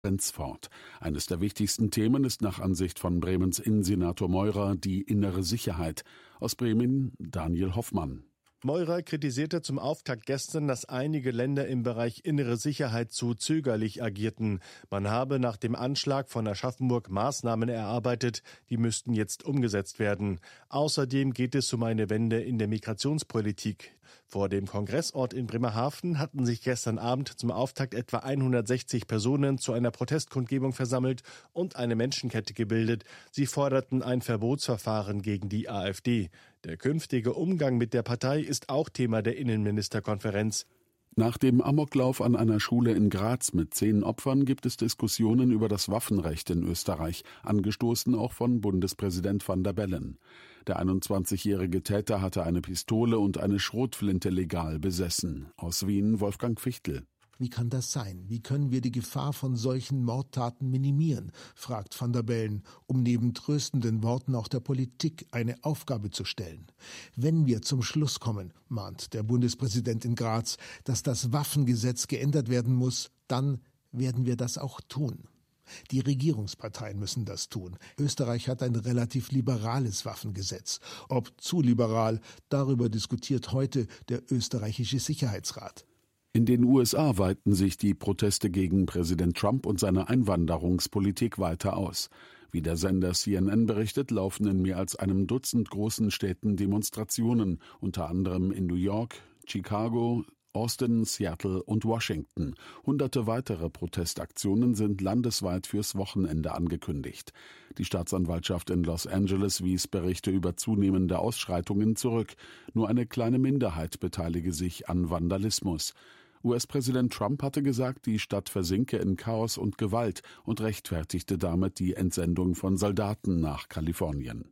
fort. Eines der wichtigsten Themen ist nach Ansicht von Bremens Innensenator Meurer die innere Sicherheit. Aus Bremen Daniel Hoffmann. Meurer kritisierte zum Auftakt gestern, dass einige Länder im Bereich innere Sicherheit zu zögerlich agierten. Man habe nach dem Anschlag von Aschaffenburg Maßnahmen erarbeitet, die müssten jetzt umgesetzt werden. Außerdem geht es um eine Wende in der Migrationspolitik. Vor dem Kongressort in Bremerhaven hatten sich gestern Abend zum Auftakt etwa 160 Personen zu einer Protestkundgebung versammelt und eine Menschenkette gebildet. Sie forderten ein Verbotsverfahren gegen die AfD. Der künftige Umgang mit der Partei ist auch Thema der Innenministerkonferenz. Nach dem Amoklauf an einer Schule in Graz mit 10 Opfern gibt es Diskussionen über das Waffenrecht in Österreich, angestoßen auch von Bundespräsident Van der Bellen. Der 21-jährige Täter hatte eine Pistole und eine Schrotflinte legal besessen. Aus Wien Wolfgang Fichtel. Wie kann das sein? Wie können wir die Gefahr von solchen Mordtaten minimieren? Fragt Van der Bellen, um neben tröstenden Worten auch der Politik eine Aufgabe zu stellen. Wenn wir zum Schluss kommen, mahnt der Bundespräsident in Graz, dass das Waffengesetz geändert werden muss, dann werden wir das auch tun. Die Regierungsparteien müssen das tun. Österreich hat ein relativ liberales Waffengesetz. Ob zu liberal, darüber diskutiert heute der österreichische Sicherheitsrat. In den USA weiten sich die Proteste gegen Präsident Trump und seine Einwanderungspolitik weiter aus. Wie der Sender CNN berichtet, laufen in mehr als einem Dutzend großen Städten Demonstrationen, unter anderem in New York, Chicago, Austin, Seattle und Washington. Hunderte weitere Protestaktionen sind landesweit fürs Wochenende angekündigt. Die Staatsanwaltschaft in Los Angeles wies Berichte über zunehmende Ausschreitungen zurück. Nur eine kleine Minderheit beteilige sich an Vandalismus. US-Präsident Trump hatte gesagt, die Stadt versinke in Chaos und Gewalt und rechtfertigte damit die Entsendung von Soldaten nach Kalifornien.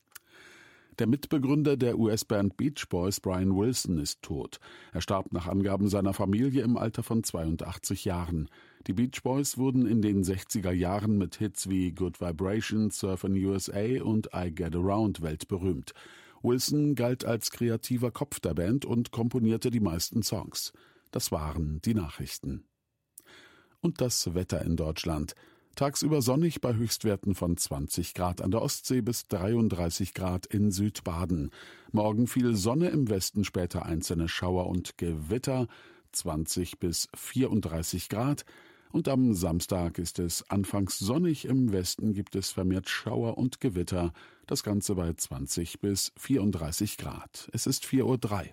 Der Mitbegründer der US-Band Beach Boys, Brian Wilson, ist tot. Er starb nach Angaben seiner Familie im Alter von 82 Jahren. Die Beach Boys wurden in den 60er Jahren mit Hits wie Good Vibrations, Surfin' USA und I Get Around weltberühmt. Wilson galt als kreativer Kopf der Band und komponierte die meisten Songs. Das waren die Nachrichten. Und das Wetter in Deutschland. Tagsüber sonnig bei Höchstwerten von 20 Grad an der Ostsee bis 33 Grad in Südbaden. Morgen viel Sonne, im Westen später einzelne Schauer und Gewitter, 20 bis 34 Grad. Und am Samstag ist es anfangs sonnig, im Westen gibt es vermehrt Schauer und Gewitter. Das Ganze bei 20 bis 34 Grad. Es ist 4:03 Uhr.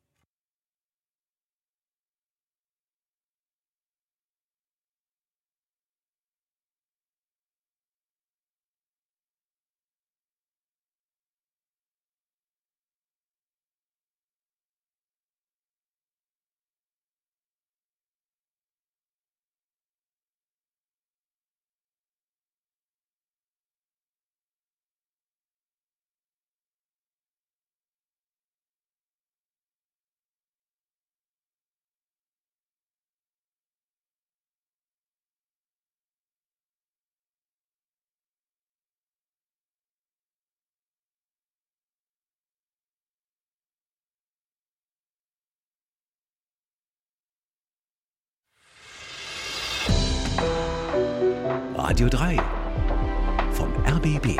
Radio 3 vom RBB.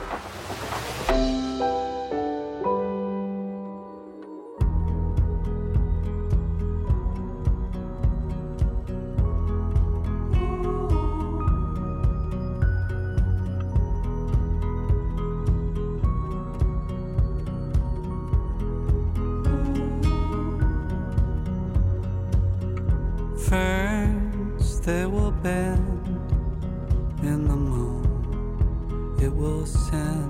First they will bend in the moon, it will send.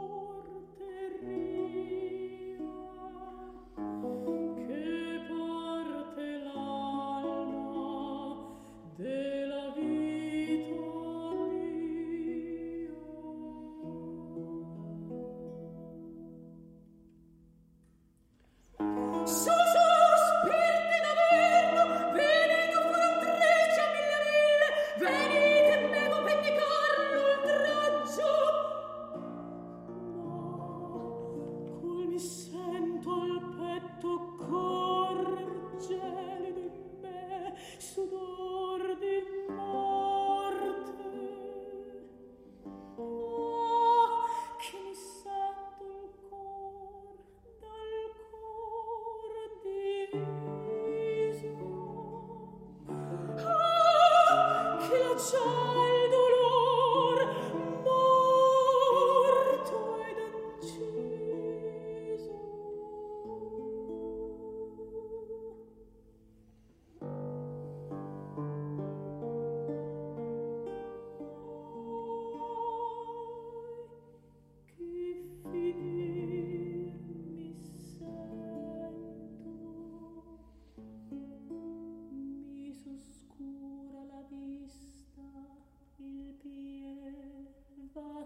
Che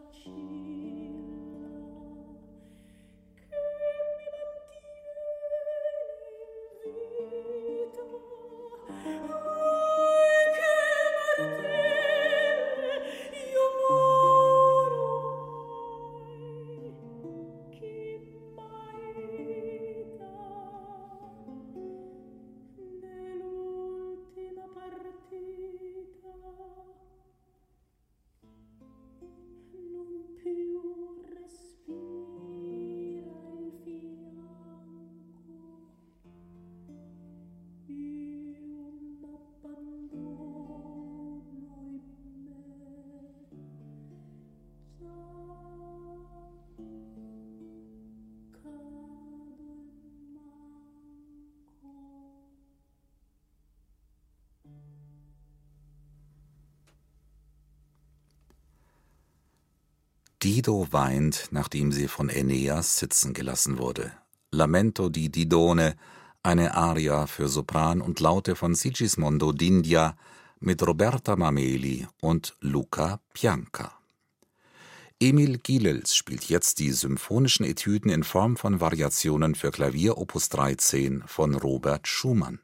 Dido weint, nachdem sie von Aeneas sitzen gelassen wurde. Lamento di Didone, eine Aria für Sopran und Laute von Sigismondo d'India mit Roberta Mameli und Luca Pianca. Emil Gilels spielt jetzt die symphonischen Etüden in Form von Variationen für Klavier Opus 13 von Robert Schumann.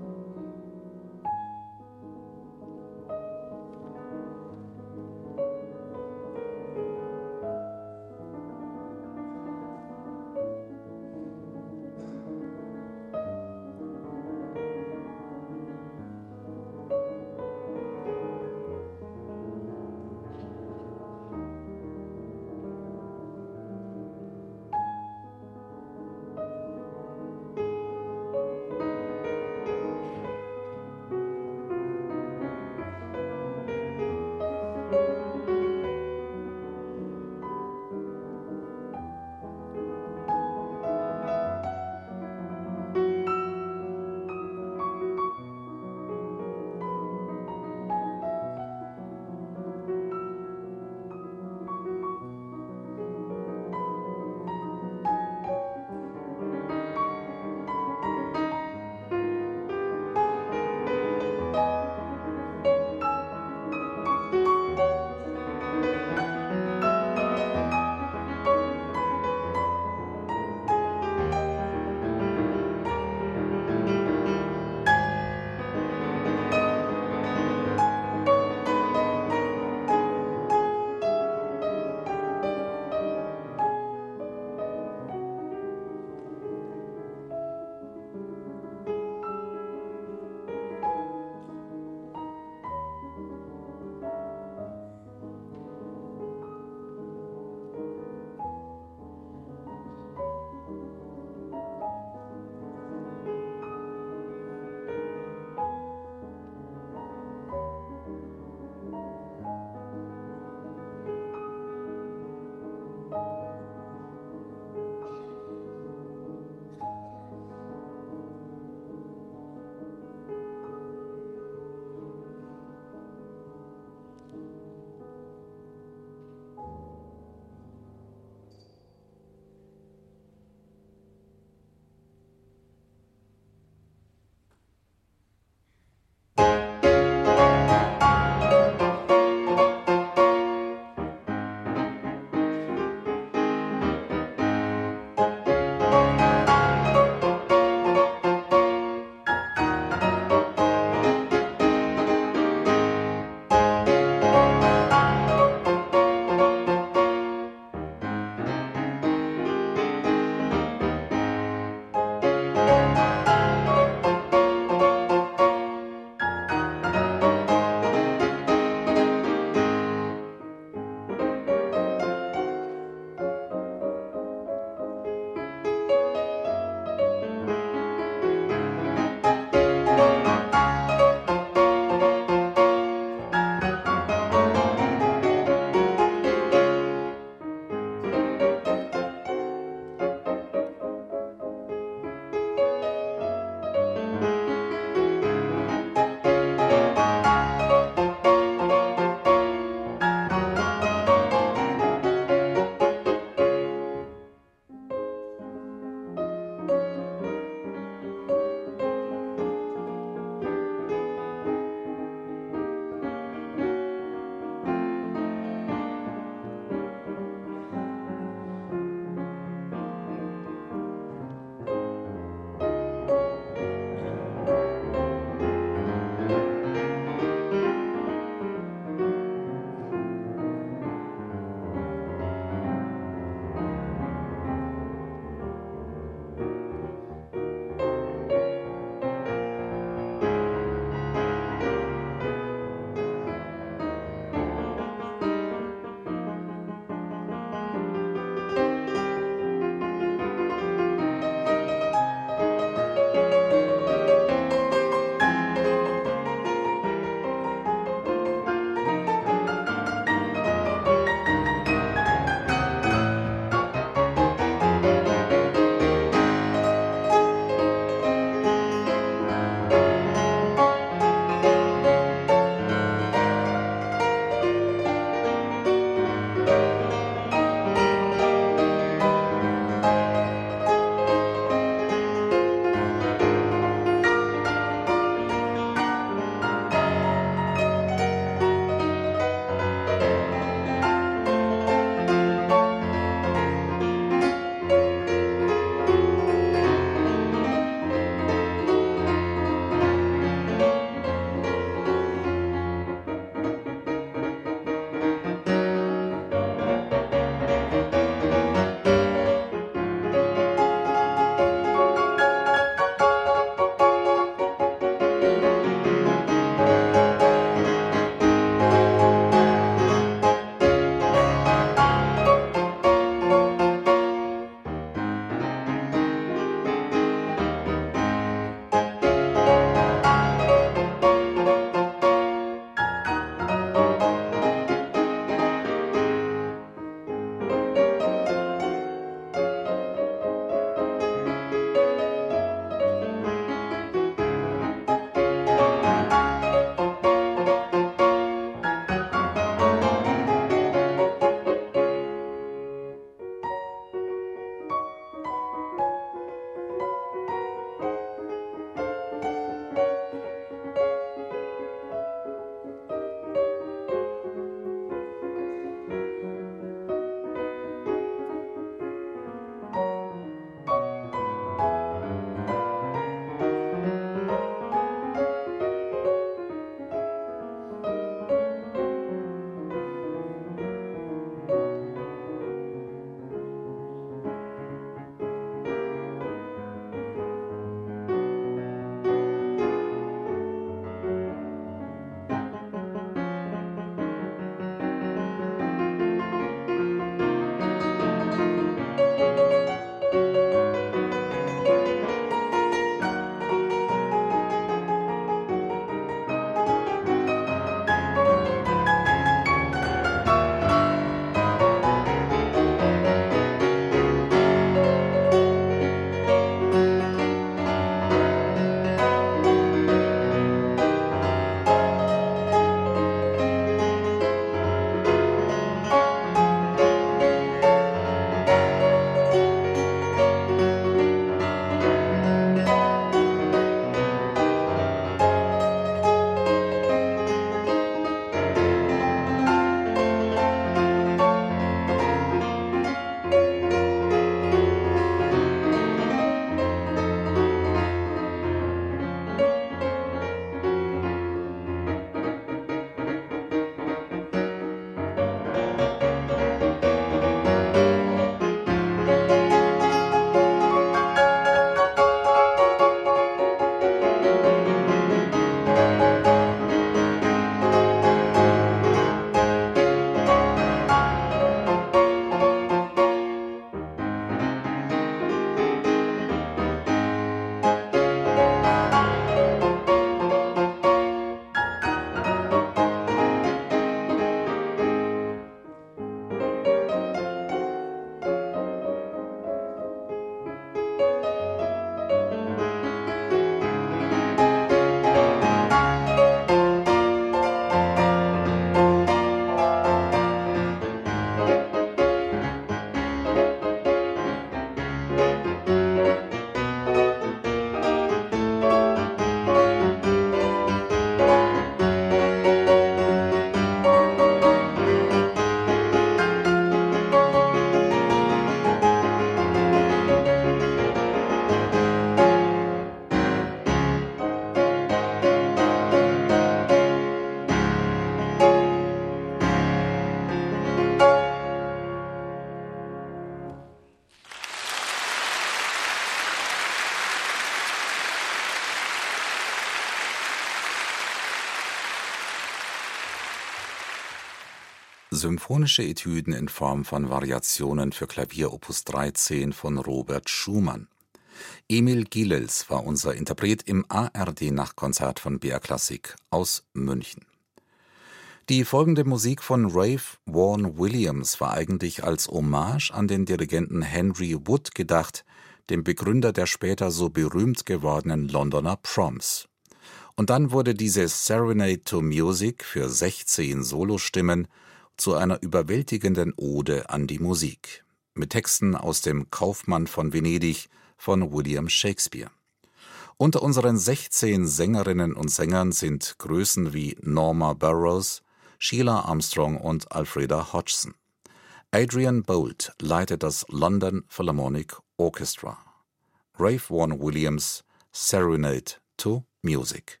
Symphonische Etüden in Form von Variationen für Klavier Opus 13 von Robert Schumann. Emil Gilels war unser Interpret im ARD-Nachtkonzert von BR Klassik aus München. Die folgende Musik von Ralph Vaughan Williams war eigentlich als Hommage an den Dirigenten Henry Wood gedacht, dem Begründer der später so berühmt gewordenen Londoner Proms. Und dann wurde diese Serenade to Music für 16 Solostimmen zu einer überwältigenden Ode an die Musik, mit Texten aus dem Kaufmann von Venedig von William Shakespeare. Unter unseren 16 Sängerinnen und Sängern sind Größen wie Norma Burroughs, Sheila Armstrong und Alfreda Hodgson. Adrian Boult leitet das London Philharmonic Orchestra. Ralph Vaughan Williams, Serenade to Music.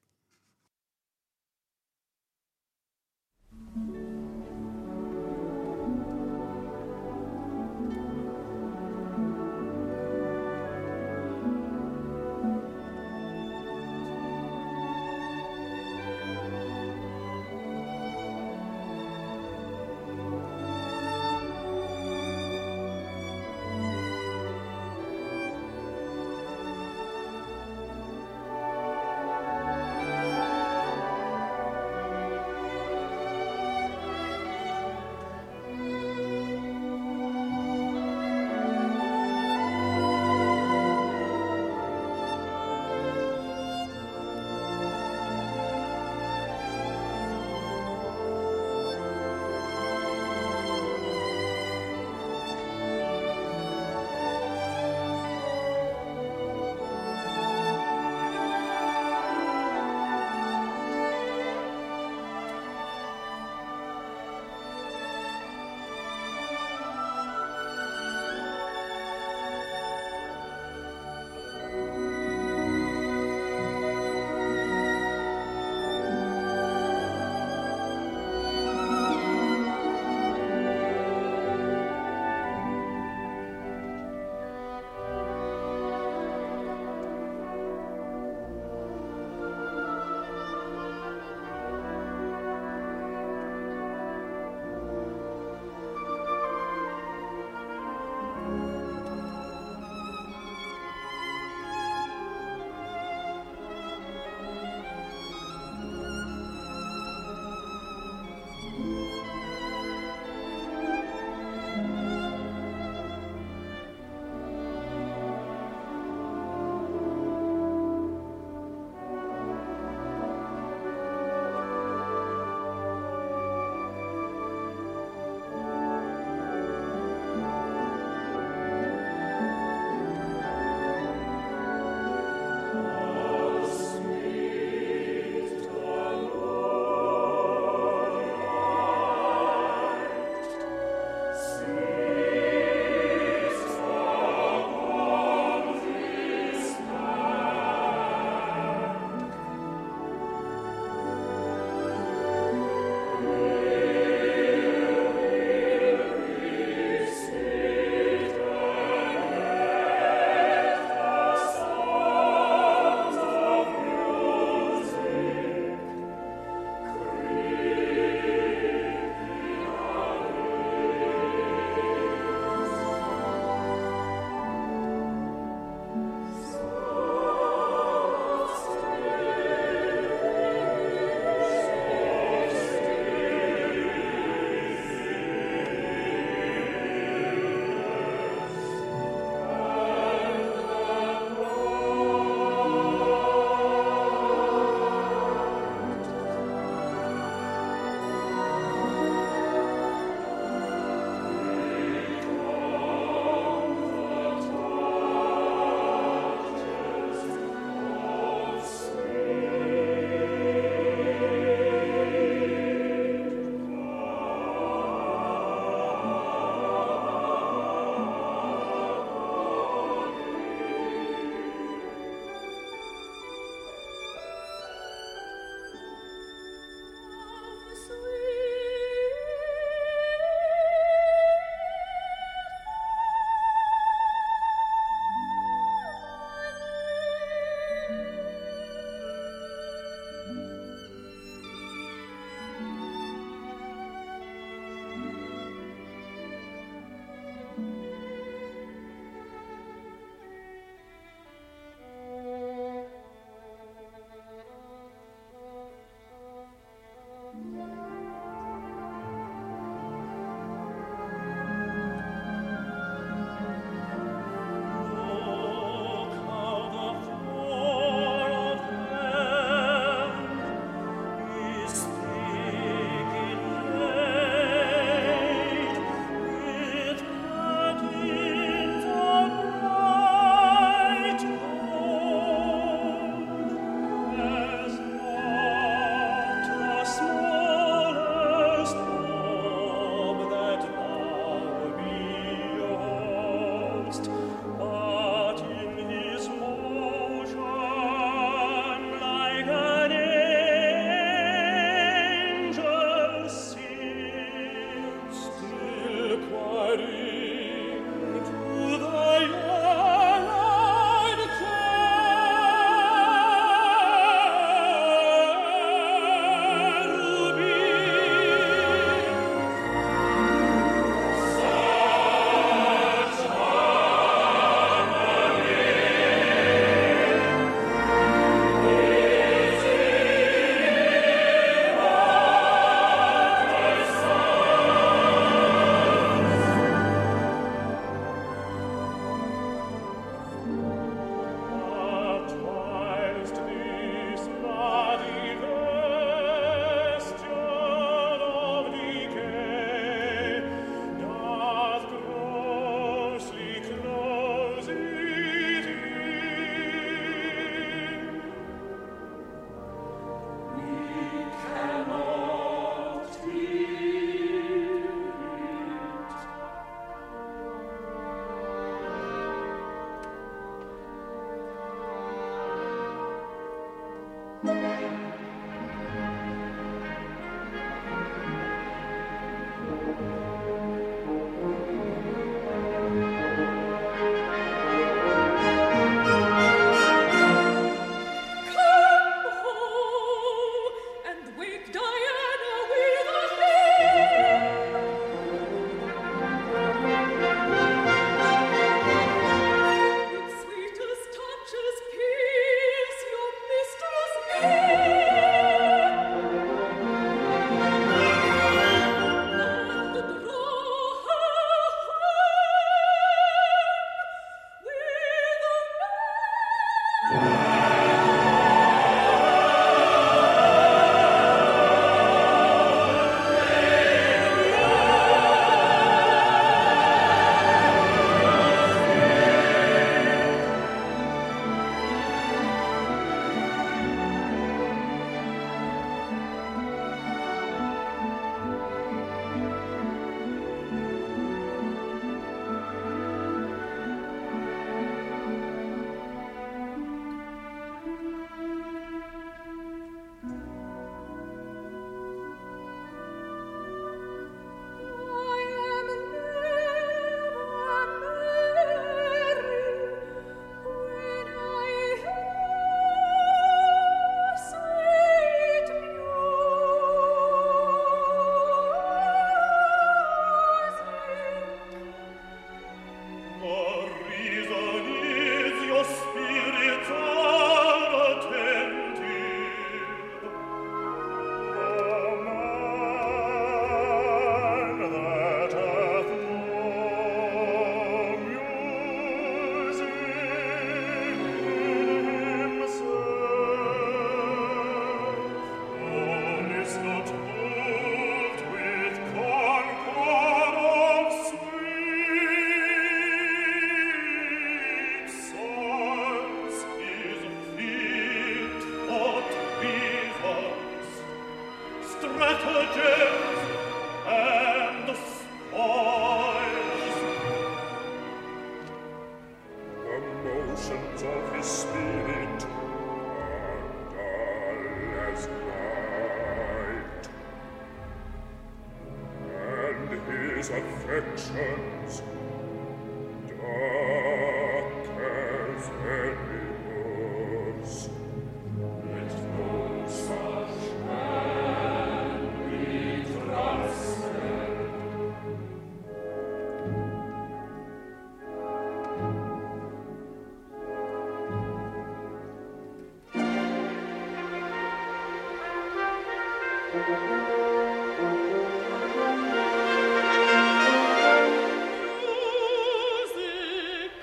Music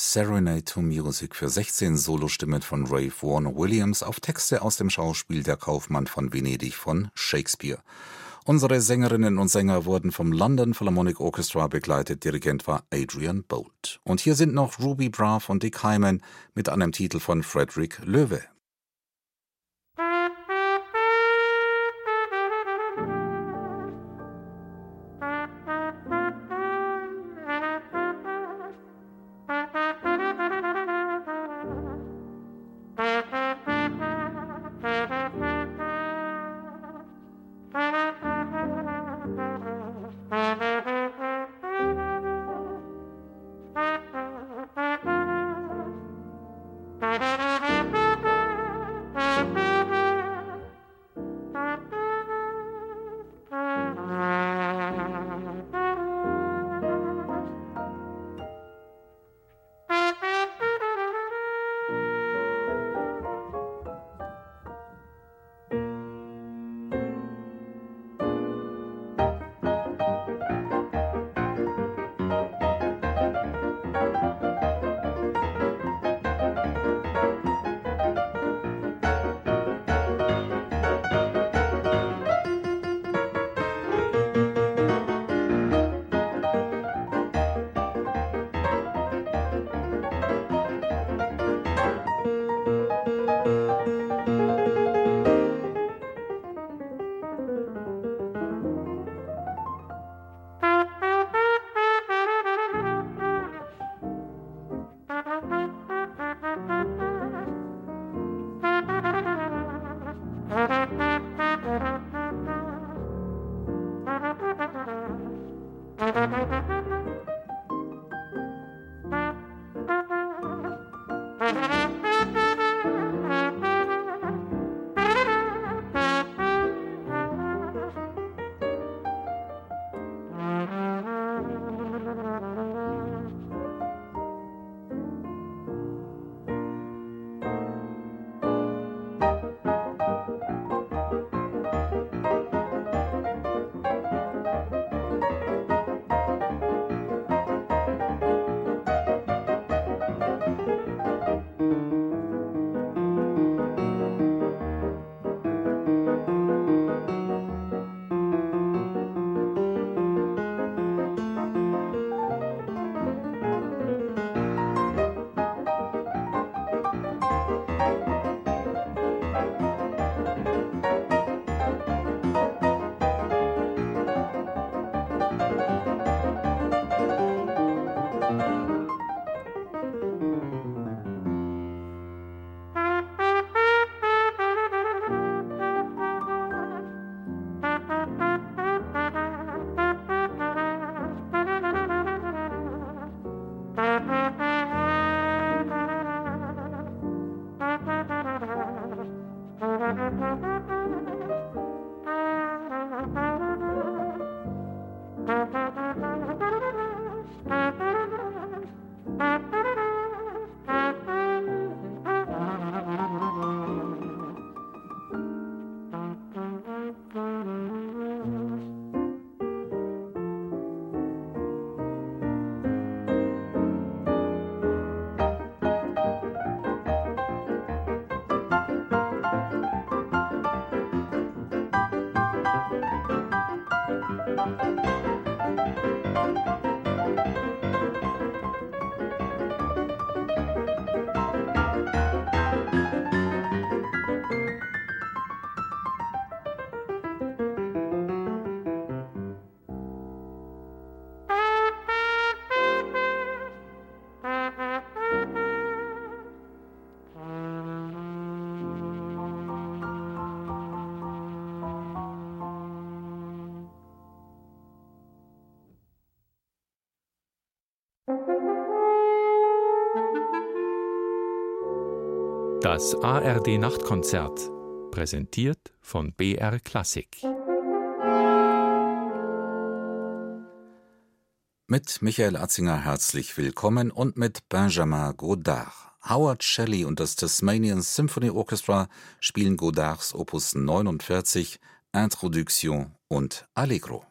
Serenade to Music für 16 Solostimmen von Ralph Vaughan Williams auf Texte aus dem Schauspiel Der Kaufmann von Venedig von Shakespeare. Unsere Sängerinnen und Sänger wurden vom London Philharmonic Orchestra begleitet, Dirigent war Adrian Boult. Und hier sind noch Ruby Braff und Dick Hyman mit einem Titel von Frederick Loewe. Das ARD Nachtkonzert, präsentiert von BR Klassik. Mit Michael Atzinger herzlich willkommen und mit Benjamin Godard. Howard Shelley und das Tasmanian Symphony Orchestra spielen Godards Opus 49, Introduction und Allegro.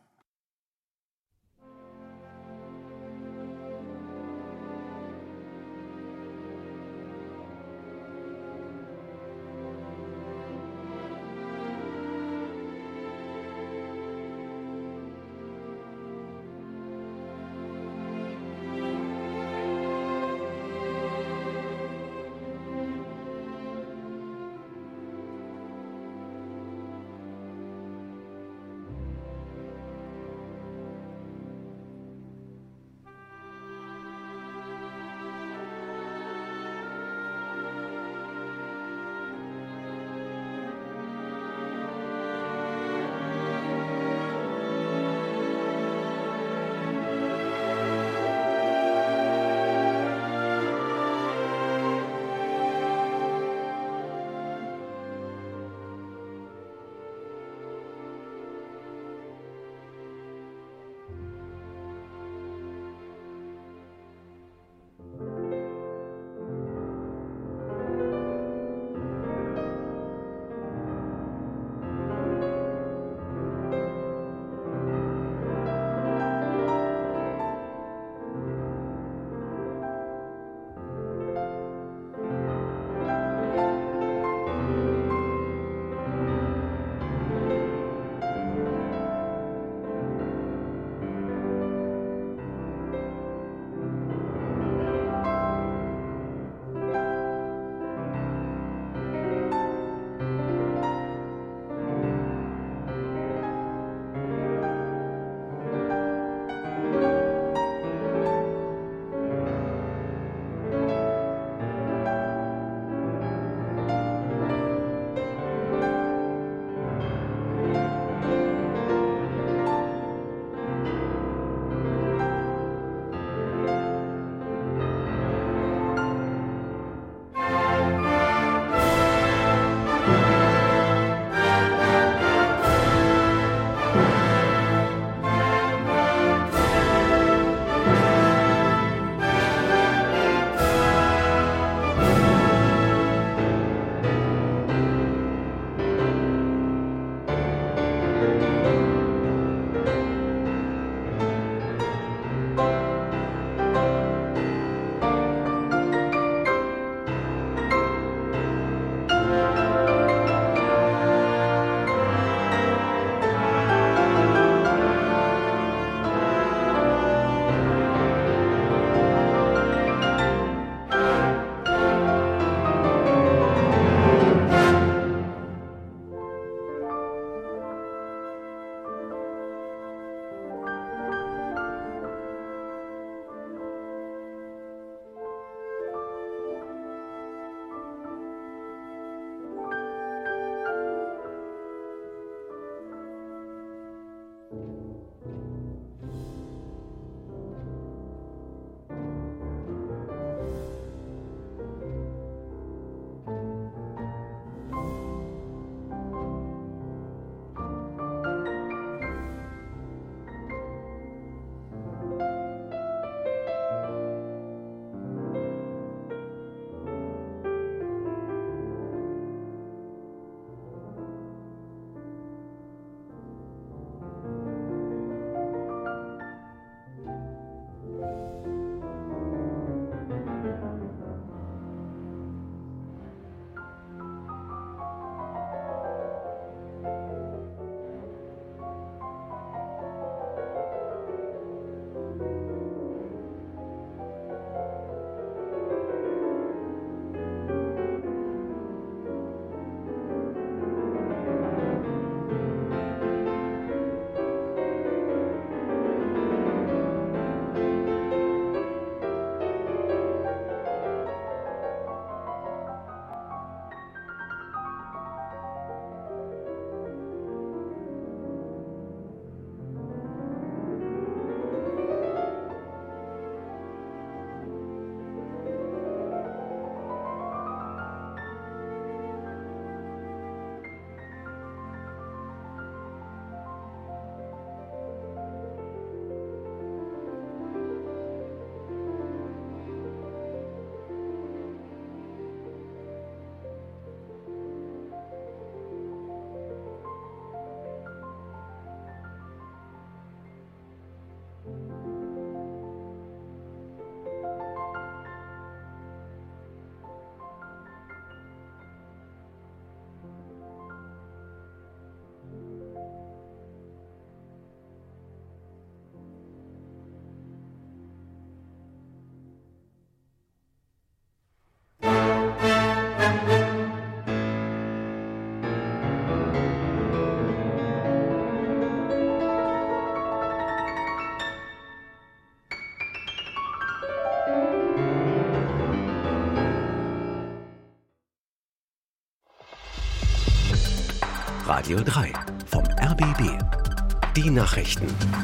Radio 3 vom RBB. Die Nachrichten.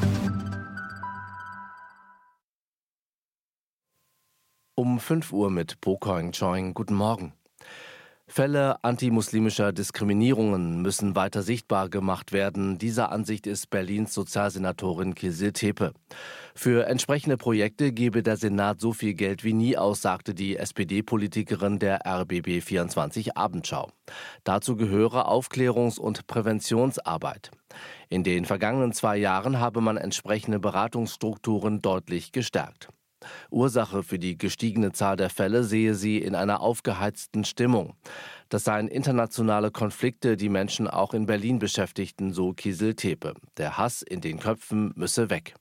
Um 5 Uhr mit Po Koing Choing. Guten Morgen. Fälle antimuslimischer Diskriminierungen müssen weiter sichtbar gemacht werden. Dieser Ansicht ist Berlins Sozialsenatorin Kizil Tepe. Für entsprechende Projekte gebe der Senat so viel Geld wie nie aus, sagte die SPD-Politikerin der RBB 24 Abendschau. Dazu gehöre Aufklärungs- und Präventionsarbeit. In den vergangenen 2 Jahren habe man entsprechende Beratungsstrukturen deutlich gestärkt. Ursache für die gestiegene Zahl der Fälle sehe sie in einer aufgeheizten Stimmung. Das seien internationale Konflikte, die Menschen auch in Berlin beschäftigten, so Kizil Tepe. Der Hass in den Köpfen müsse weg.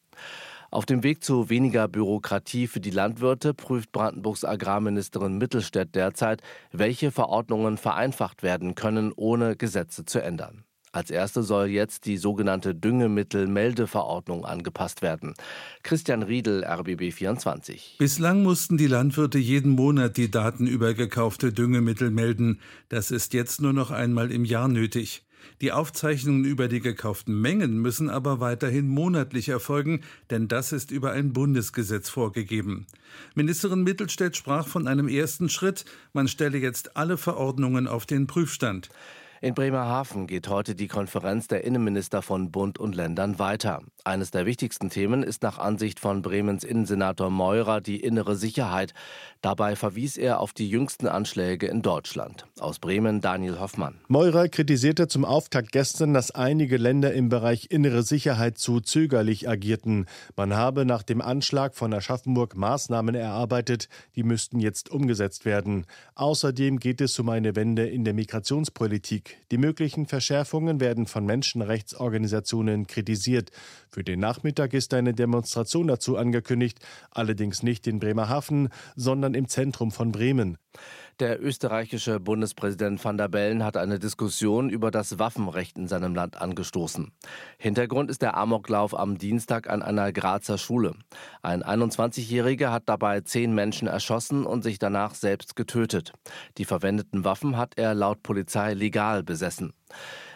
Auf dem Weg zu weniger Bürokratie für die Landwirte prüft Brandenburgs Agrarministerin Mittelstädt derzeit, welche Verordnungen vereinfacht werden können, ohne Gesetze zu ändern. Als erste soll jetzt die sogenannte Düngemittelmeldeverordnung angepasst werden. Christian Riedel, RBB 24. Bislang mussten die Landwirte jeden Monat die Daten über gekaufte Düngemittel melden. Das ist jetzt nur noch einmal im Jahr nötig. Die Aufzeichnungen über die gekauften Mengen müssen aber weiterhin monatlich erfolgen, denn das ist über ein Bundesgesetz vorgegeben. Ministerin Mittelstädt sprach von einem ersten Schritt. Man stelle jetzt alle Verordnungen auf den Prüfstand. In Bremerhaven geht heute die Konferenz der Innenminister von Bund und Ländern weiter. Eines der wichtigsten Themen ist nach Ansicht von Bremens Innensenator Meurer die innere Sicherheit. Dabei verwies er auf die jüngsten Anschläge in Deutschland. Aus Bremen Daniel Hoffmann. Meurer kritisierte zum Auftakt gestern, dass einige Länder im Bereich innere Sicherheit zu zögerlich agierten. Man habe nach dem Anschlag von Aschaffenburg Maßnahmen erarbeitet, die müssten jetzt umgesetzt werden. Außerdem geht es um eine Wende in der Migrationspolitik. Die möglichen Verschärfungen werden von Menschenrechtsorganisationen kritisiert. Für den Nachmittag ist eine Demonstration dazu angekündigt, allerdings nicht in Bremerhaven, sondern im Zentrum von Bremen. Der österreichische Bundespräsident Van der Bellen hat eine Diskussion über das Waffenrecht in seinem Land angestoßen. Hintergrund ist der Amoklauf am Dienstag an einer Grazer Schule. Ein 21-Jähriger hat dabei 10 Menschen erschossen und sich danach selbst getötet. Die verwendeten Waffen hat er laut Polizei legal besessen.